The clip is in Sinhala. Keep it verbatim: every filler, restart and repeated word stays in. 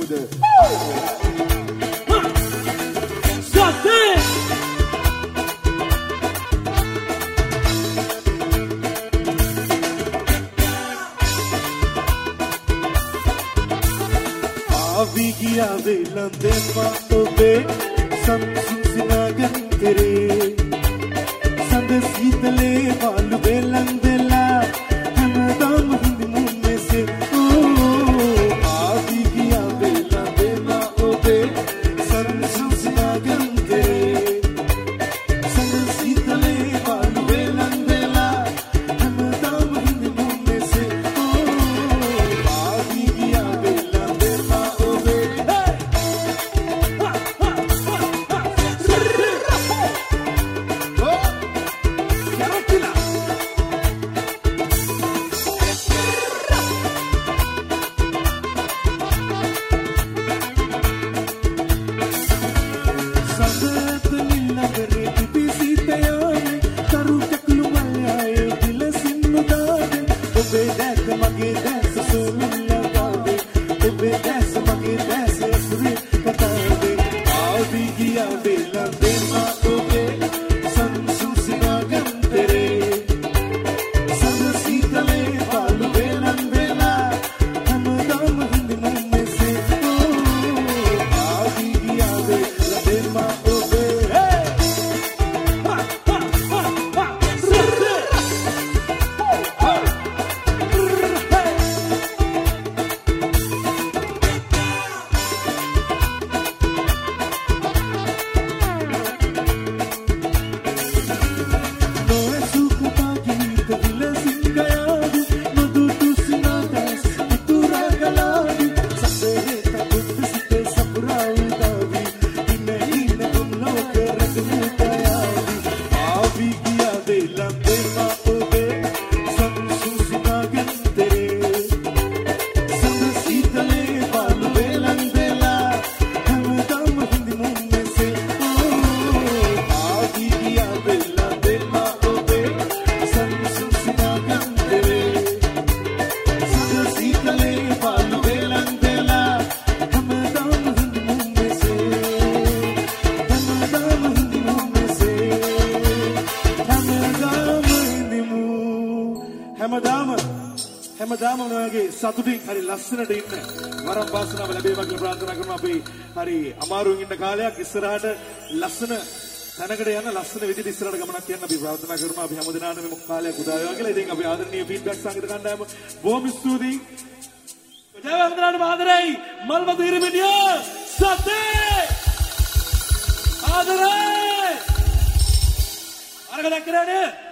විඳිමුද සතේ ආවි ගියා වෙලඳෙම ඔබේ සම්සුන් සිනාගන් කරේ සඳ සීතලේ පාළු වෙලඳලා හැමදාම හිඳිමු මෙසේ ආවි ගියා වෙලඳෙම ඔබේ සම්සුන් සිනාගන් කරේ සඳ සීතලේ පාළු වෙලඳලා හැමදාම හිඳිමු මෙසේ ආවි ගියා හැමදාම ඔයගේ සතුටින් හරි ලස්සනට ඉන්න වරම් වාසනාව ලැබේවා කියලා ප්‍රාර්ථනා කරනවා. අපි හරි අමාරුවෙන් ඉන්න කාලයක් ඉස්සරහට ලස්සන තැනකට යන ලස්සන විදිහට ඉස්සරහට ගමනක් යන්න අපි ප්‍රාර්ථනා කරනවා. අපි හැමදෙනාටම මේ කාලයක් උදා වේවා කියලා. ඉතින් අපි ආදරණීය ෆීඩ්බැක් සංගීත කණ්ඩායම බොහොම ස්තුතියි. ජය වන්දනාට ආදරයි මල්වතු ඉරිමිටිය සතේ ආදරයි අරගෙන කරන්නේ